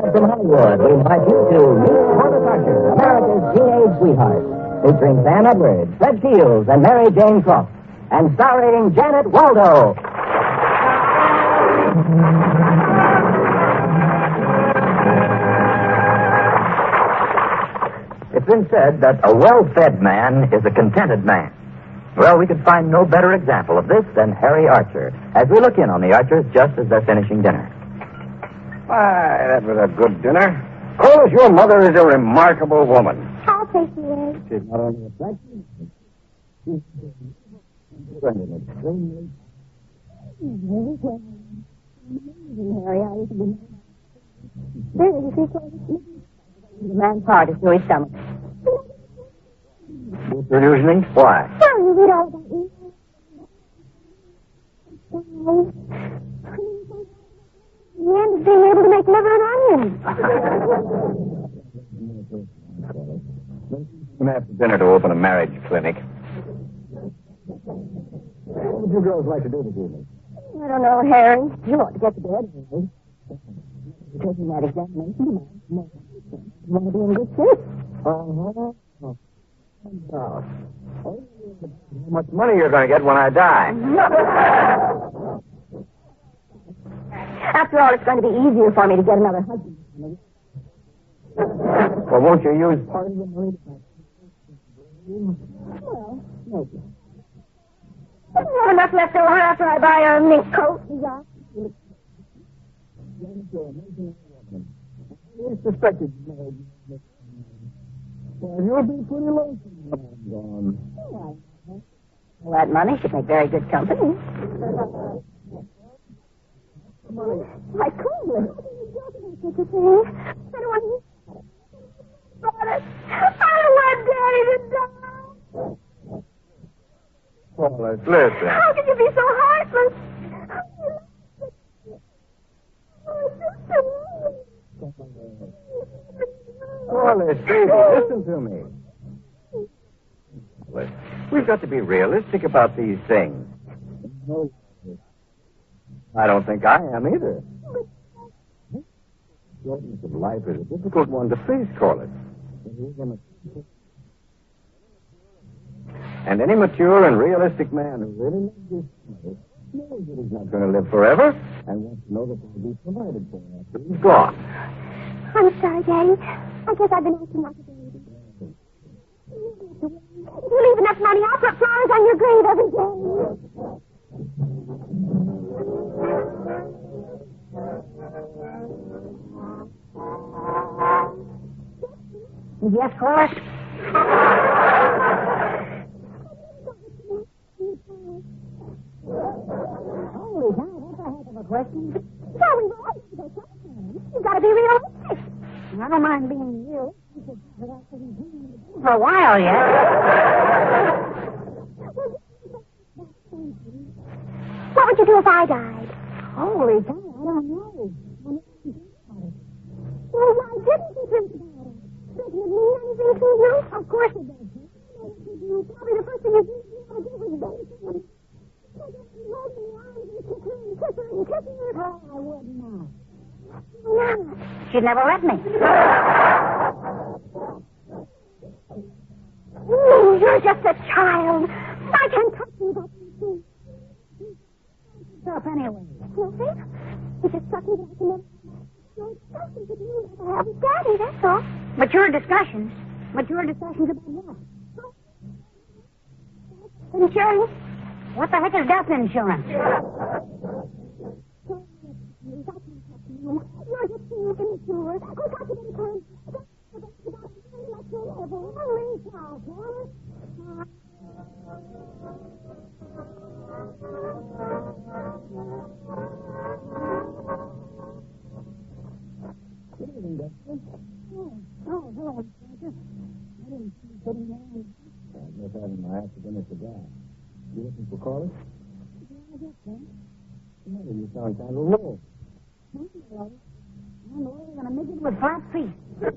From Hollywood, we invite you to meet Corliss Archer, America's teenage sweetheart, featuring Sam Edwards, Fred Shields, and Mary Jane Croft, and starring Janet Waldo. It's been said that a well-fed man is a contented man. Well, we could find no better example of this than Harry Archer, as we look in on the Archers just as they're finishing dinner. Why, that was a good dinner. Corliss, your mother is a remarkable woman. I'll take she is. She's not only attractive, she's an extremely... Harry, I used to be... Really, you see, Corliss? The man's heart is through his stomach. Reducing? Why? Well, you read all about me. The end of being able to make liver and onions. We're after dinner to open a marriage clinic. What would you girls like to do this evening? I don't know, Harry. You ought to get to bed, Harry. You're taking that examination tomorrow. You want to be in good shape? How much money you're going to get when I die? After all, it's going to be easier for me to get another husband. Well, won't you use part of the money to... Well, maybe. I don't have enough left over after I buy a mink coat and yacht. We suspected marriage. Well, you'll be pretty lonesome when I'm gone. Well, that money should make very good company. My Corliss. Such a thing. I don't want you. I don't want Daddy to die. Corliss, listen. How can you be so heartless? Corliss, baby, listen to me. We've got to be realistic about these things. I don't think I am either. The shortness of life is a difficult one to face, Corliss. And any mature and realistic man who really loves his mother knows that he's not going to live forever and wants to know that he'll be provided for after he's gone. I'm sorry, Daddy. I guess I've been acting like a baby. If you leave enough money, I'll put flowers on your grave every day. Yes, Corliss? Holy cow, that's a heck of a question. Well, we've always got something. You've got to be realistic. I don't mind being real. For a while yet. What would you do if I died? Holy cow, I don't know. Well, why didn't you think about it? Doesn't it mean anything to you? Of course it does. Probably the first thing you want to do is bathe him. Hold me in your arms and kiss her and kiss her and kiss her. Oh, I would not. Why not? She'd never let me. Oh, you're just a child. I can't touch you about these things. Stop anyway. Nothing? It's just something that I can never... No discussions with you never have with Daddy, that's all. Mature discussions? Mature discussions about what? Insurance? What the heck is death insurance? You're just too immature. I've got to get a time. Good evening, Dexter. Oh, hello, Dexter. I didn't see you sitting there. I'm just having my accidental cigar. You looking for Corliss? Yeah, I guess so. No, you sound kind of low. I'm lower than a midget with flat feet.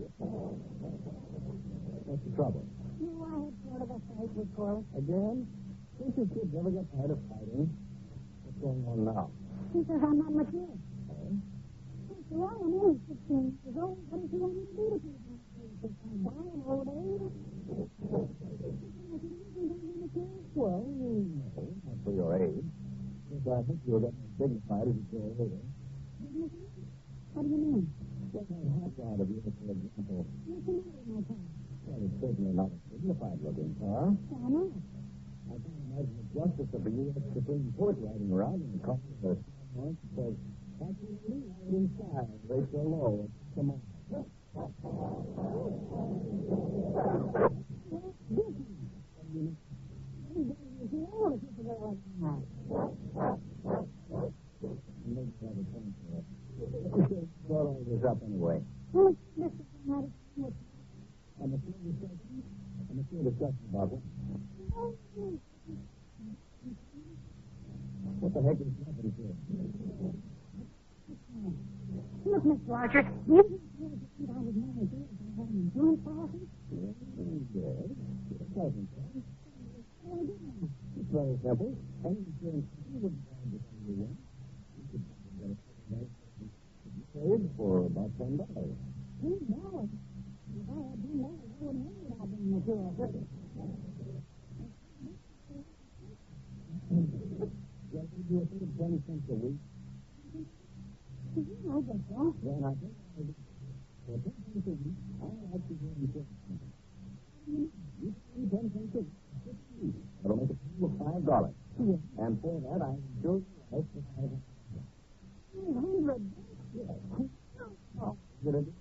What's the trouble? You know, I had sort of a fight with Corliss. Again? Since you kids never get tired of fighting, what's going on now? He says I'm not mature. Oh? Well, I'm only 16 years old. What does he want me to do to people? If I die in old age? Well, no, not for your age. But I think you're getting as dignified as you grow older. What do you mean? What might happen out of you, for example? What's the matter with my car? Well, it's certainly not a dignified-looking car. Why not? I can't imagine the justice of the U.S. Supreme Court riding around in the car with a sign that says, "Absolutely right in style, rates are low. Come on." Brought all this up anyway. Well, Mr. Bernard, I'm a few discussion about it. What the heck is happening here? look, Mr. Archer, you I was married there. I had an insurance policy. Yes. I think so. It's very simple. Any insurance company would find the thing you want. You could get a paid for about $10. $10? If I had $10, I wouldn't worry about being insured. Well, we do a thing of 20 cents a week. I guess so. Then I think for 10 cents a week, I'll actually get insurance company. You pay 10 cents a week. That'll make a total of $5. Yes. And for that, I insure you life for $500. $500? Yes. Oh. Good idea.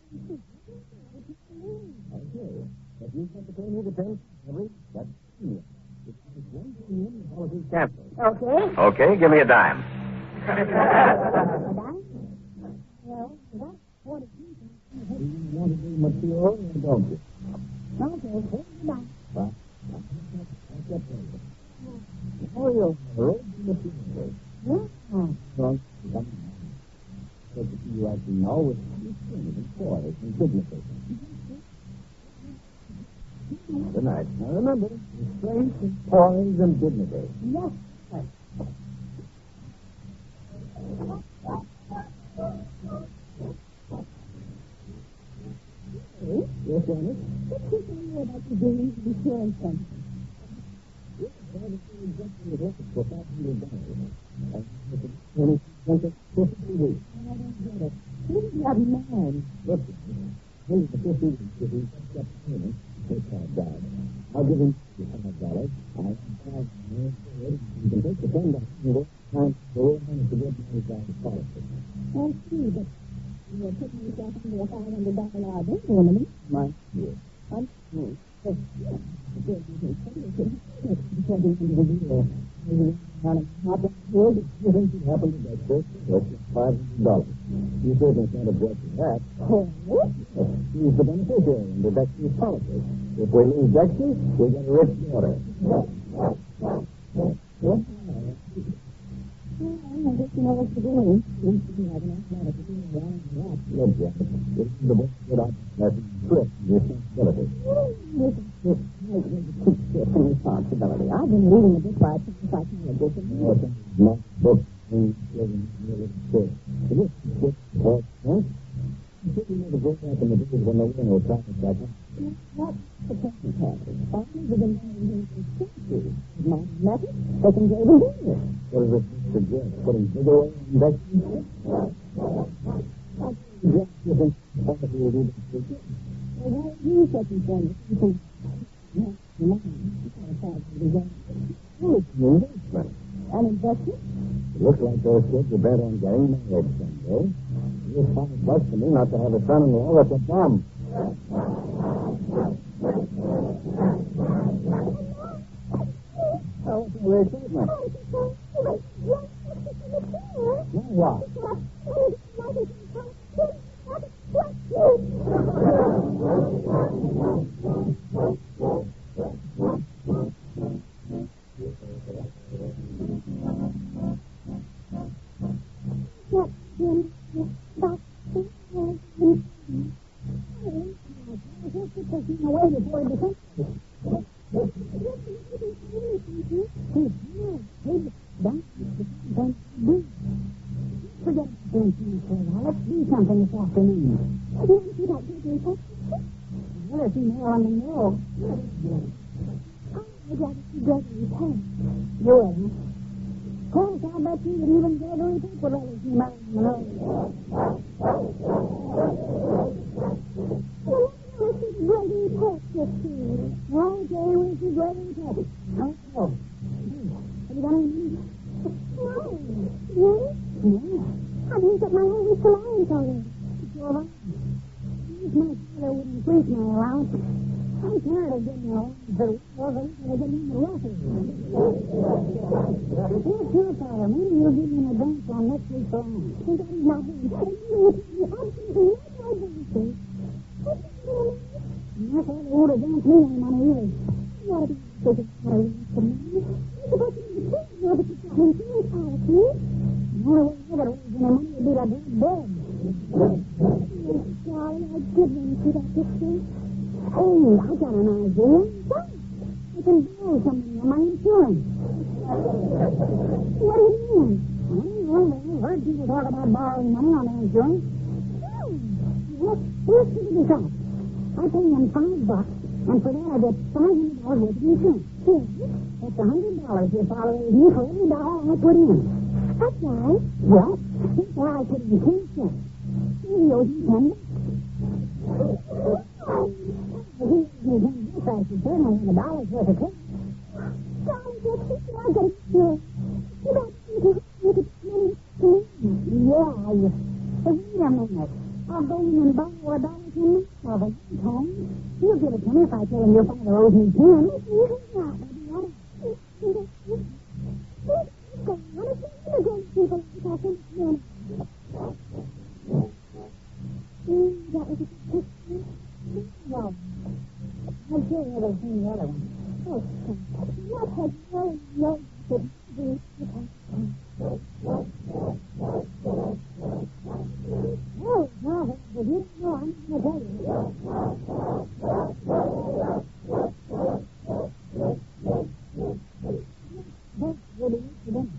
Okay. But you've got to pay me the 10 cents every week. That's premium. If it's one premium, the policy's canceled. Okay. Okay, give me a dime. A dime? Well, that's 40 cents. You want to be mature, don't you? Okay, here's the dime. Well, I'll get paid. Oh, you're road to maturity. Yeah. Well, but you actually know with things and poise and dignity. Good night. Now remember, strength and poise and dignity. Yes, sir. Yes, Ernest? What do you know about the doing of the insurance company? Yes, I have a few executive records for $500. And with the 20 cents of 50 weeks. I don't get it. Who's that man? Listen, here's the 50 weeks if he gets up payment. Take $5. I'll give him $5. I have $5. You can take the $10 and go time to go on to get $5 policy. I see, but you're putting yourself under a $500 liability limit. My dear. I'm sure. But, yeah, because you can say it could be $20 You think it happened to that person? That's $500. You certainly can't object to that. Oh, He's the beneficiary under Dexter's policy. If we lose Dexter, we get a rich daughter. I guess you know what you're doing. Seems to be having athletic to do around the lot. Look, Jack, this is the most good option. Trip responsibility. Responsibility. I've been reading a book by a psychologist. Not book and living nearly sick. This is just hard sense. You think you never go back in the days when there were no traffic cycle? What's the present habit? Farmers have been marrying for centuries. My method, they can go to business. What does it suggest? Putting bigger oil in Dexter? Yes, you think somebody will do this? Well, why do you such a thing? You can have money. You can't afford to do that. Well, it's an investment. An investment? It looks like those kids are bent on getting married someday. It's $5 to me not to have a son-in-law that's a bum. Oh, it's a weird statement. Now what? forget doing things for a while. Let's do something this afternoon. You want to see that Gregory Peck? I'd rather see more on the mill. I'd rather see Gregory Peck. You will, huh? Of course, I'll bet you that even Gregory Peck would rather see Marilyn Monroe. Gregory Peck, just see. Okay, we'll see Gregory Peck. Oh. Have you got any money? No. You? No. I've used up my whole week's allowance already. Well, my father would increase my allowance. I'm tired of getting allowance for the war, but I'm going to get in the rougher. Here's your father. Maybe you'll give me an advance on next week's allowance. That is not me. You absolutely no advance. My father won't advance me any money either. You ought to be taking my advance from me. You're supposed to be the king, but you've got an insurance policy. The only way I ever raise any money would be to be dead. Charlie, I did want to see that picture. Hey, I got an idea. What? I can borrow some money on my insurance. What do you mean? Well, I've heard people talk about borrowing money on their insurance. Well, here's the shop. I pay them $5, and for that I get $500 worth of insurance. Here, that's $100 your father owes me for every dollar I put in. That's right. Well, that's why I put in 10 cents. He owes me $10. He owes me $10. I should certainly have $1 worth of credit. Darling, I got it. You got to look at money to me. Yeah, wait a minute. I'll go in and borrow $1 from myself at home. He'll give it to me if I tell him your father owes me 10. No. I'm sure you haven't seen the other one. Oh, what has no to do with Oh, no, but you don't know, I'm going to tell you. That's really incident.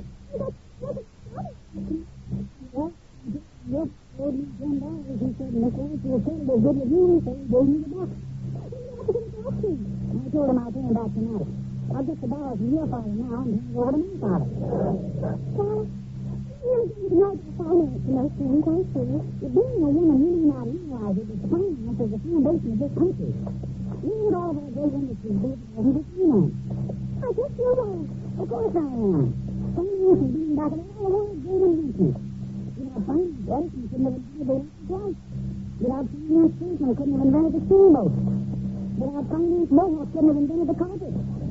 Well, you told me $10. He said, Miss Lance, you're terrible good with you, so he gave me the box. I told him I'll pay him back tonight. I'll get the $1 from your father now and hand it over to my father. Well, you're going to know the finance, you know, Sam, quite sure. Being a woman, you may not realize it, but the finance is the foundation of this country. You need all of our great industries, but it wasn't just finance. I guess you're right. Of course I am. Finance is being back in all the world's great inventions. Without finance, Edison couldn't have invented the electric light. Without finance, Franklin couldn't have invented the steamboat. Without finance, Mohawk couldn't have invented the carpet.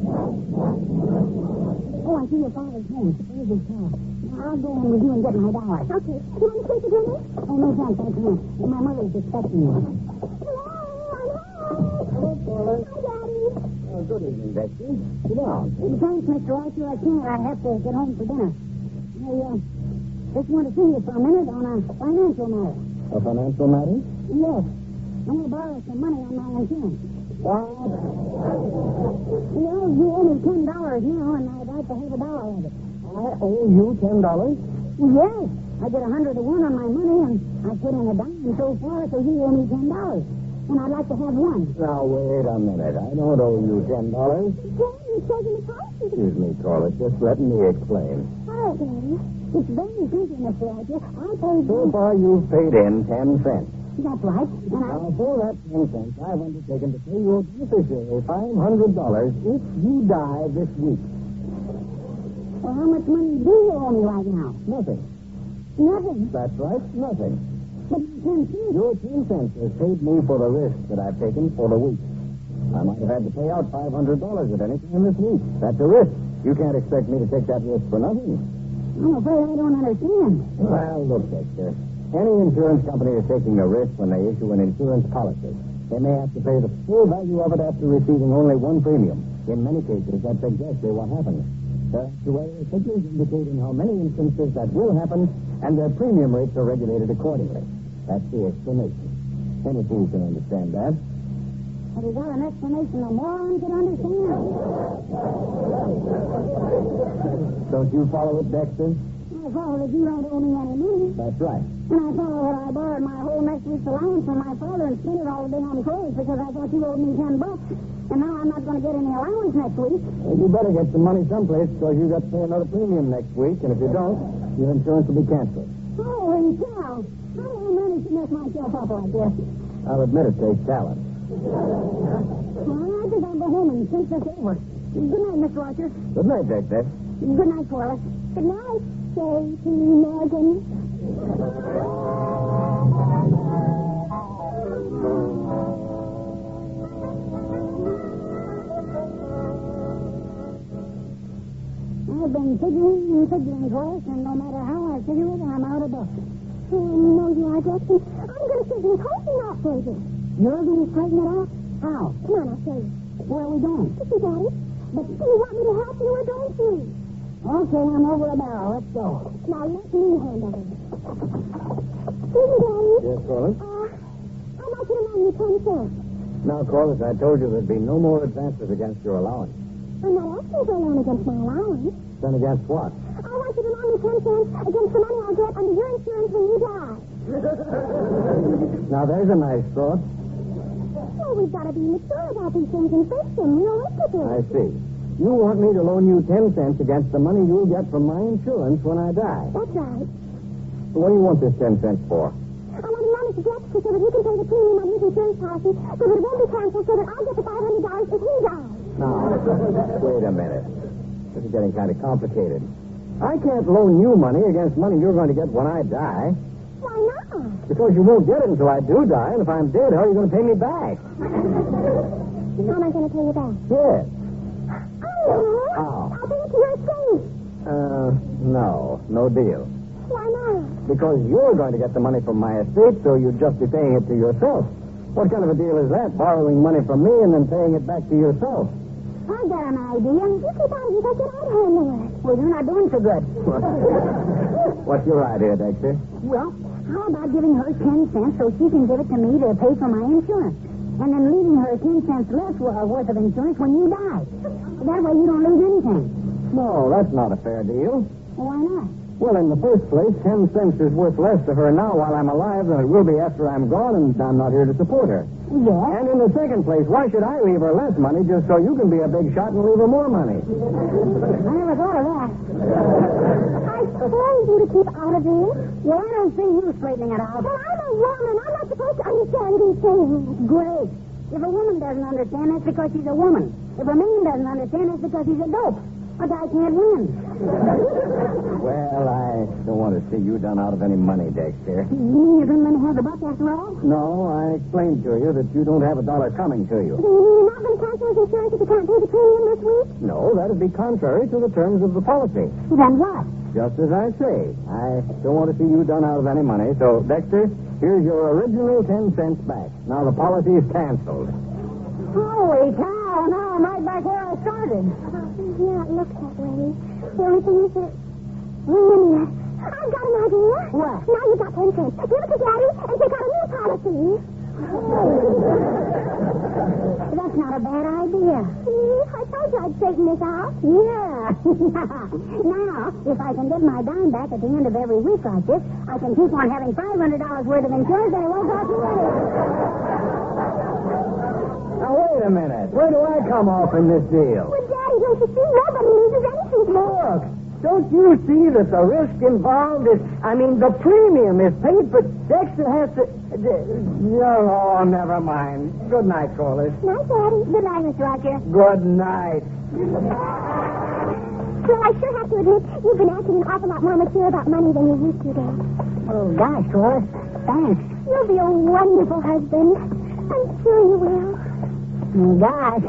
Oh, I see your father's home. There's his car. Now, I'll go in with you and get my $1. Okay. Do you want to take the dinner? Oh, no, thanks. I can't. My mother's expecting me. Hello, I'm home. Hello, hi, Daddy. Oh, good evening, Betsy. Sit down. Thanks, Mr. Archer. I can't. I have to get home for dinner. I just want to see you for a minute on a financial matter. A financial matter? Yes. I'm going to borrow some money on my insurance. What? You owe me $10 now, and I'd like to have $1 of it. I owe you $10? Yes. I get 100 to 1 on my money, and I put in a dime so far, so you owe me $10. And I'd like to have one. Now, wait a minute. I don't owe you $10. You're taking the policy. Excuse me, Corliss. Just let me explain. All right, Daddy. It's very simple, Mr. Archer. I paid So far, you've paid in 10 cents. That's right. And Now, for that 10 cents, I've undertaken to pay your beneficiary $500 if you die this week. Well, how much money do you owe me right now? Nothing. Nothing. That's right, nothing. But 10 cents. Your 10 cents has paid me for the risk that I've taken for the week. I might have had to pay out $500 at any time this week. That's a risk. You can't expect me to take that risk for nothing. I'm afraid I don't understand. Well, look, Dexter. Any insurance company is taking a risk when they issue an insurance policy. They may have to pay the full value of it after receiving only one premium. In many cases, that's exactly what happens. There are actuarial figures indicating how many instances that will happen, and their premium rates are regulated accordingly. That's the explanation. Any fool can understand that. Have you got an explanation a moron can understand? Don't you follow it, Dexter? I I saw that you don't owe me any money. That's right. And I saw that I borrowed my whole next week's allowance from my father and spent it all day on clothes because I thought you owed me $10. And now I'm not going to get any allowance next week. Well, you better get some money someplace because you've got to pay another premium next week. And if you don't, your insurance will be canceled. Holy cow. How do I manage to mess myself up like this? I'll admit it takes talent. Well, I think I'll go home and think this over. Good night, Mr. Archer. Good night, Dexter. Good night, Corliss. Good night, J.P. Morgan. I've been figuring, Corliss, and no matter how I figure it, I'm out of buck. Oh, no, you are, Jackson. I'm going to straighten this whole thing out for you. You're going to straighten it out? How? Come on, I'll show you. Where are we going? This is Daddy. But do you want me to help you or don't you? Okay, I'm over a barrel. Let's go. Now, let me handle it. Excuse me, Daddy. Yes, Corliss? I'd like you to loan me 10 cents. Now, Corliss, I told you there'd be no more advances against your allowance. I'm not asking for a loan against my allowance. Then against what? I want you to loan me 10 cents against the money I'll get under your insurance when you die. Now, there's a nice thought. Well, we've got to be mature about these things and face them realistically. I see. You want me to loan you 10 cents against the money you'll get from my insurance when I die. That's right. What do you want this 10 cents for? I want to loan it to Dexter so that he can pay the premium on his insurance policy so that it won't be canceled so that I'll get the $500 if he dies. Now, wait a minute. This is getting kind of complicated. I can't loan you money against money you're going to get when I die. Why not? Because you won't get it until I do die, and if I'm dead, how are you going to pay me back? How am I going to pay you back? Yes. I know. How? I'll pay it to your estate. No deal. Why not? Because you're going to get the money from my estate, so you'd just be paying it to yourself. What kind of a deal is that, borrowing money from me and then paying it back to yourself? I got an idea. You keep on, you got your own handle it. Well, you're not doing so good. What's your idea, Dexter? Well, how about giving her 10 cents so she can give it to me to pay for my insurance? And then leaving her 10 cents less worth of insurance when you die. That way you don't lose anything. No, that's not a fair deal. Why not? Well, in the first place, 10 cents is worth less to her now while I'm alive than it will be after I'm gone and I'm not here to support her. Yes. And in the second place, why should I leave her less money just so you can be a big shot and leave her more money? I never thought of that. I told you to keep out of this. Well, I don't see you straightening it out. Well, I'm a woman. I'm not supposed to understand these things. Great. If a woman doesn't understand, that's because she's a woman. If a man doesn't understand, that's because he's a dope. A guy can't win. Well, I don't want to see you done out of any money, Dexter. You mean you're going to let me have the buck after all? No, I explained to you that you don't have $1 coming to you. Do you mean you're not going to cancel his insurance if you can't pay the premium this week? No, that'd be contrary to the terms of the policy. Then what? Just as I say, I don't want to see you done out of any money. So, Dexter, here's your original 10 cents back. Now the policy is canceled. Holy cow, now I'm right back where I started. Yeah, it looks that way. The only thing is that... Wait a minute. I've got an idea. What? Now you've got 10 cents. Give it to Daddy and take out a new policy. That's not a bad idea. See? I told you I'd straighten this out. Yeah. Now, if I can get my dime back at the end of every week like this, I can keep on having $500 worth of insurance and it won't cost me anything. Now, wait a minute. Where do I come off in this deal? Well, Daddy, don't you see? Nobody loses anything. Look, don't you see that the risk involved is... the premium is paid, but Dexter has to... Oh, never mind. Good night, Corliss. Night, Daddy. Good night, Mr. Archer. Good night. Well, I sure have to admit, you've been acting an awful lot more mature about money than you used to, Dad. Oh, gosh, Corliss. Thanks. You'll be a wonderful husband. I'm sure you will. Gosh.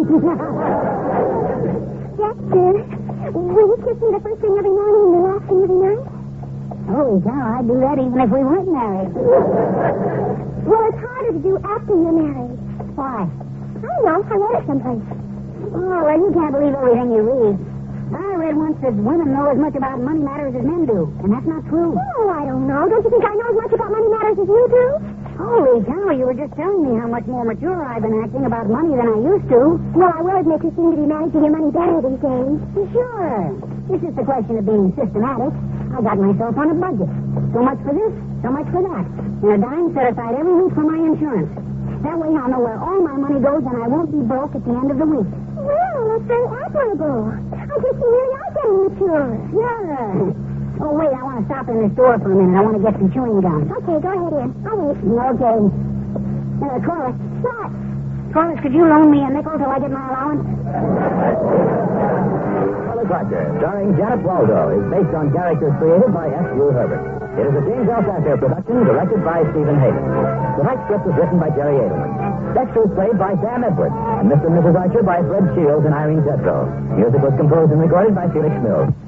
Dexter, will you kiss me the first thing every morning and the last thing every night? Holy cow, I'd do that even if we weren't married. Well, it's harder to do after you're married. Why? I don't know. I read it someplace. Oh, well, you can't believe everything you read. I read once that women know as much about money matters as men do, and that's not true. Oh, I don't know. Don't you think I know as much about money matters as you do? Holy cow, you were just telling me how much more mature I've been acting about money than I used to. Well, I will admit you seem to be managing your money better these days. Sure. It's just a question of being systematic. I got myself on a budget. So much for this, so much for that. And a dime set aside every week for my insurance. That way I'll know where all my money goes and I won't be broke at the end of the week. Well, that's very admirable. I guess you really are getting mature. Yeah. Oh, wait, I want to stop in the store for a minute. I want to get some chewing gum. Okay, go ahead, Ian. I'll wait. Okay. Cloris. What? Cloris, could you loan me a nickel till I get my allowance? Alice Archer, starring Janet Waldo, is based on characters created by S. U. Herbert. It is a James L. Sasser production, directed by Stephen Hayden. Tonight's script was written by Jerry Adelman. Dexter was played by Sam Edwards, and Mr. and Mrs. Archer by Fred Shields and Irene Tedrow. Music was composed and recorded by Felix Mills.